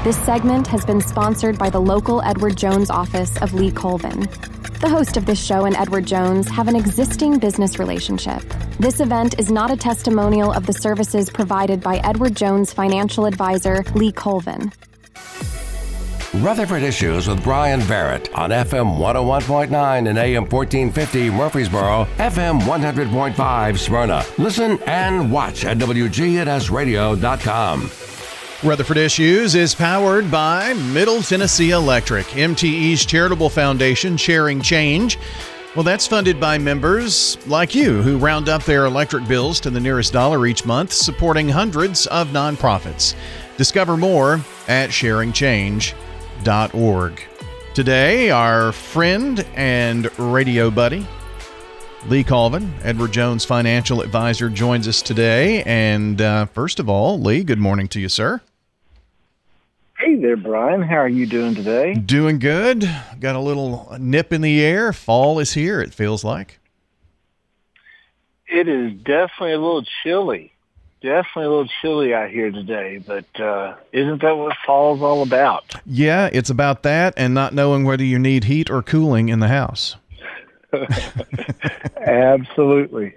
This segment has been sponsored by the local Edward Jones office of Lee Colvin. The host of this show and Edward Jones have an existing business relationship. This event is not a testimonial of the services provided by Edward Jones financial advisor Lee Colvin. Rutherford Issues with Brian Barrett on FM 101.9 and AM 1450 Murfreesboro, FM 100.5 Smyrna. Listen and watch at WGNSradio.com. Rutherford Issues is powered by Middle Tennessee Electric, MTE's charitable foundation, Sharing Change. Well, that's funded by members like you who round up their electric bills to the nearest dollar each month, supporting hundreds of nonprofits. Discover more at sharingchange.org. Today, our friend and radio buddy, Lee Colvin, Edward Jones financial advisor, joins us today. And first of all, Lee, good morning to you, sir. Hey there, Brian. How are you doing today? Doing good. Got a little nip in the air. Fall is here, it feels like. It is definitely a little chilly. Definitely a little chilly out here today, but isn't that what fall's all about? Yeah, it's about that and not knowing whether you need heat or cooling in the house. Absolutely.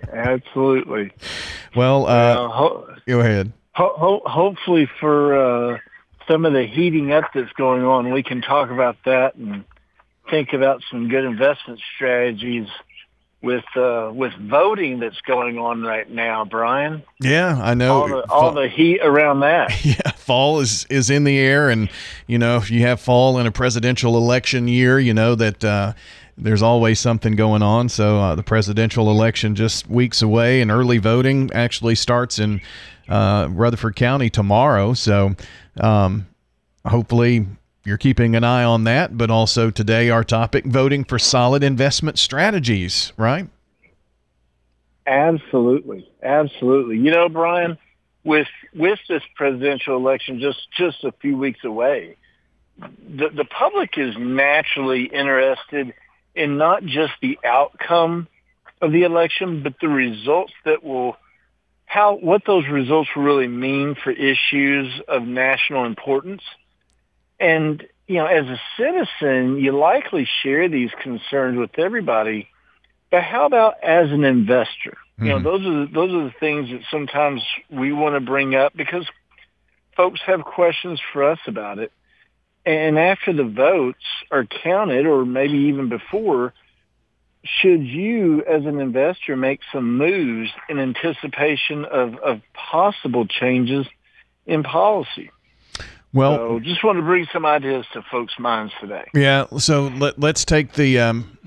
Well, go ahead. Hopefully for some of the heating up that's going on, we can talk about that and think about some good investment strategies with voting that's going on right now, Brian. Yeah, I know. All the heat around that. Yeah, fall is in the air, and if you have fall in a presidential election year, that there's always something going on. So the presidential election just weeks away, and early voting actually starts in Rutherford County tomorrow. So hopefully you're keeping an eye on that, but also today our topic, voting for solid investment strategies, right? Absolutely. Brian, with this presidential election just a few weeks away, the public is naturally interested in not just the outcome of the election, but the results what those results will really mean for issues of national importance. And, as a citizen, you likely share these concerns with everybody, but how about as an investor? Mm-hmm. Those are the things that sometimes we want to bring up because folks have questions for us about it. And after the votes are counted, or maybe even before, should you, as an investor, make some moves in anticipation of possible changes in policy? Well, so just want to bring some ideas to folks' minds today. Yeah, so let's take the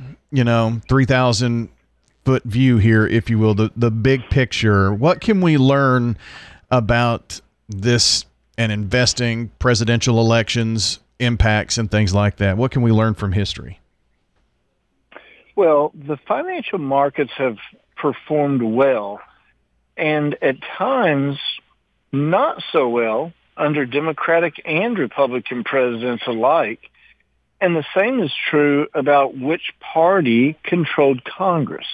3,000-foot view here, if you will, the big picture. What can we learn about this and investing, presidential elections, impacts, and things like that? What can we learn from history? Well, the financial markets have performed well, and at times not so well under Democratic and Republican presidents alike. And the same is true about which party controlled Congress.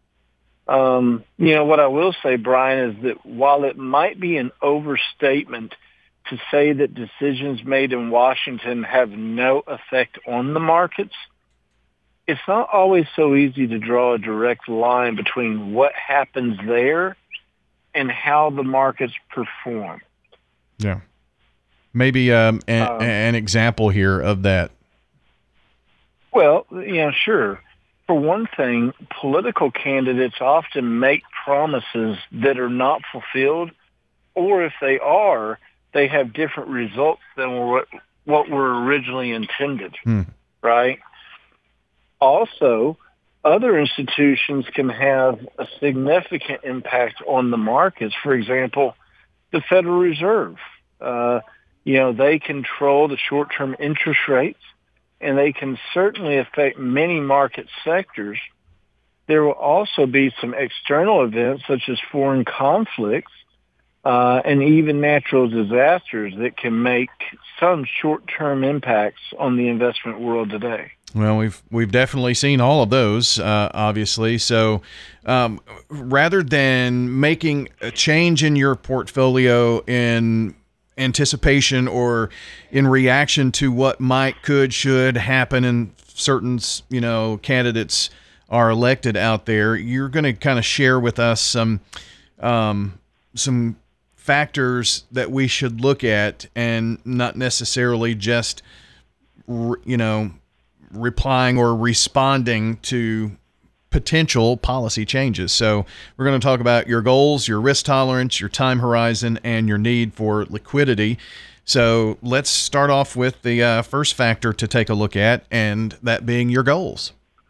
What I will say, Brian, is that while it might be an overstatement to say that decisions made in Washington have no effect on the markets, it's not always so easy to draw a direct line between what happens there and how the markets perform. Yeah. Maybe an example here of that. Well, sure. For one thing, political candidates often make promises that are not fulfilled, or if they are, they have different results than what were originally intended, right? Also, other institutions can have a significant impact on the markets. For example, the Federal Reserve. They control the short-term interest rates, and they can certainly affect many market sectors. There will also be some external events such as foreign conflicts and even natural disasters that can make some short-term impacts on the investment world today. Well, we've definitely seen all of those, obviously. So rather than making a change in your portfolio in anticipation or in reaction to what might, could, should happen and certain, candidates are elected out there, you're going to kind of share with us some factors that we should look at and not necessarily just, replying or responding to potential policy changes. So we're going to talk about your goals, your risk tolerance, your time horizon, and your need for liquidity. So let's start off with the first factor to take a look at, and that being your goals.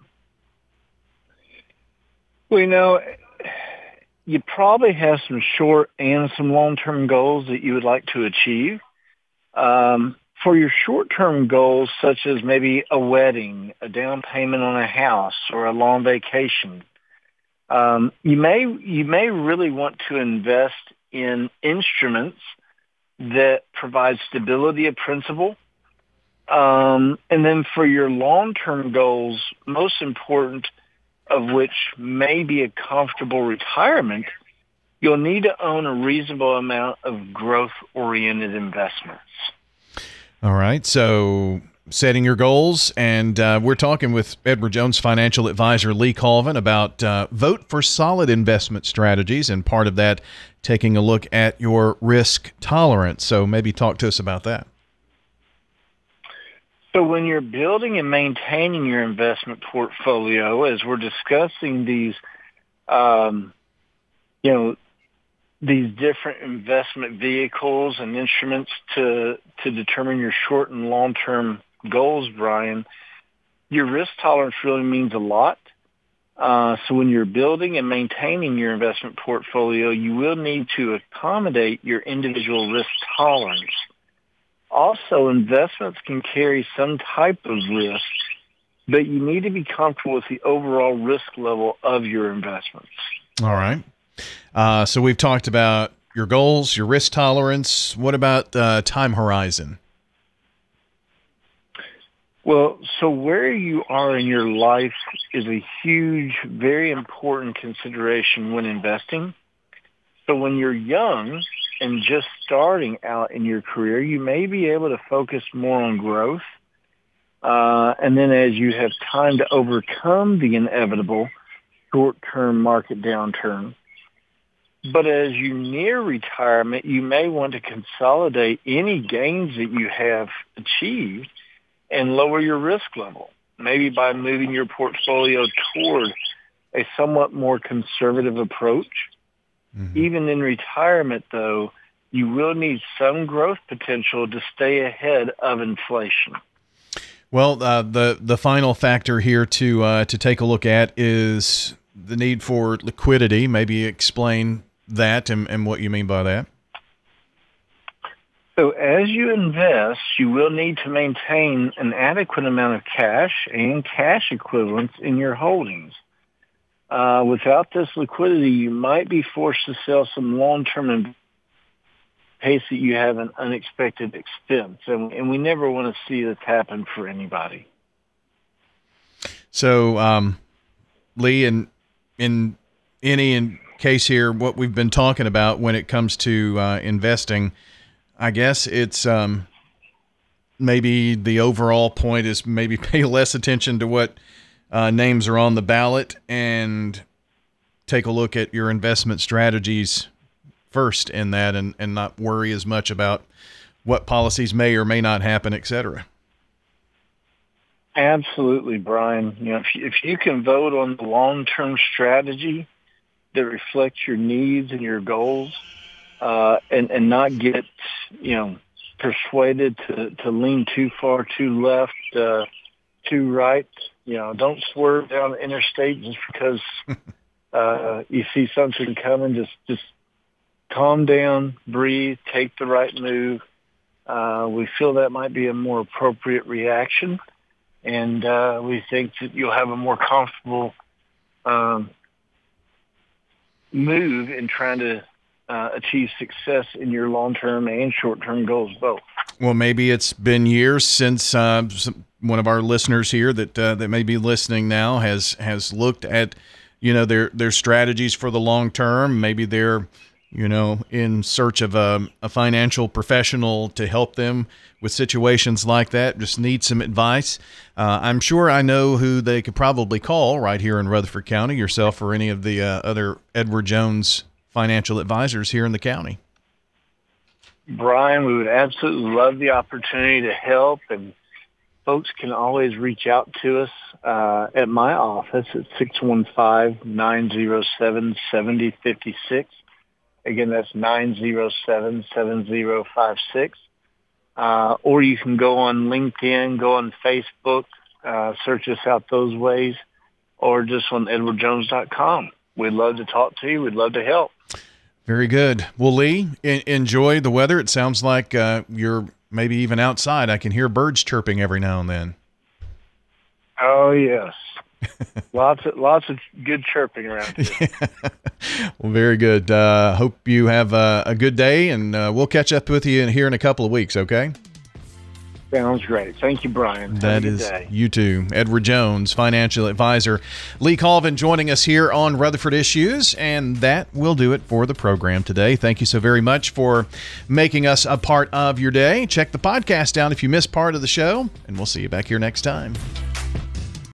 Well, you probably have some short and some long-term goals that you would like to achieve. For your short-term goals, such as maybe a wedding, a down payment on a house, or a long vacation, you may really want to invest in instruments that provide stability of principal. And then for your long-term goals, most important of which may be a comfortable retirement, you'll need to own a reasonable amount of growth-oriented investments. All right, so setting your goals, and we're talking with Edward Jones financial advisor Lee Colvin about Vote for Solid investment strategies, and part of that, taking a look at your risk tolerance. So maybe talk to us about that. So when you're building and maintaining your investment portfolio, as we're discussing these different investment vehicles and instruments to determine your short and long-term goals, Brian, your risk tolerance really means a lot. So when you're building and maintaining your investment portfolio, you will need to accommodate your individual risk tolerance. Also, investments can carry some type of risk, but you need to be comfortable with the overall risk level of your investments. All right. So we've talked about your goals, your risk tolerance. What about time horizon? Well, so where you are in your life is a huge, very important consideration when investing. So when you're young and just starting out in your career, you may be able to focus more on growth. And then as you have time to overcome the inevitable short-term market downturn. But as you near retirement, you may want to consolidate any gains that you have achieved and lower your risk level, maybe by moving your portfolio toward a somewhat more conservative approach. Mm-hmm. Even in retirement, though, you will need some growth potential to stay ahead of inflation. Well, the final factor here to take a look at is the need for liquidity. Maybe explain that and what you mean by that. So as you invest, you will need to maintain an adequate amount of cash and cash equivalents in your holdings. Without this liquidity, you might be forced to sell some long-term in case that you have an unexpected expense. And we never want to see this happen for anybody. So, Lee, in case here, what we've been talking about when it comes to investing, I guess it's maybe the overall point is maybe pay less attention to what names are on the ballot and take a look at your investment strategies first in that and not worry as much about what policies may or may not happen, et cetera. Absolutely, Brian. If you can vote on the long-term strategy that reflects your needs and your goals, and not get, persuaded to lean too far, too left, too right. Don't swerve down the interstate just because you see something coming. Just calm down, breathe, take the right move. We feel that might be a more appropriate reaction, and we think that you'll have a more comfortable move in trying to achieve success in your long-term and short-term goals both. Well, maybe it's been years since one of our listeners here that may be listening now has looked at their strategies for the long term. Maybe they're in search of a financial professional to help them with situations like that, just need some advice, I'm sure I know who they could probably call right here in Rutherford County, yourself or any of the other Edward Jones financial advisors here in the county. Brian, we would absolutely love the opportunity to help, and folks can always reach out to us at my office at 615-907-7056. Again, that's 907-7056. Or you can go on LinkedIn, go on Facebook, search us out those ways, or just on edwardjones.com. We'd love to talk to you. We'd love to help. Very good. Well, Lee, enjoy the weather. It sounds like you're maybe even outside. I can hear birds chirping every now and then. Oh, yes. Lots of good chirping around here. Well, very good. Hope you have a good day, and we'll catch up with you here in a couple of weeks, okay? Sounds great. Thank you, Brian. That is day. You too. Edward Jones, financial advisor. Lee Colvin joining us here on Rutherford Issues, and that will do it for the program today. Thank you so very much for making us a part of your day. Check the podcast out if you missed part of the show, and we'll see you back here next time.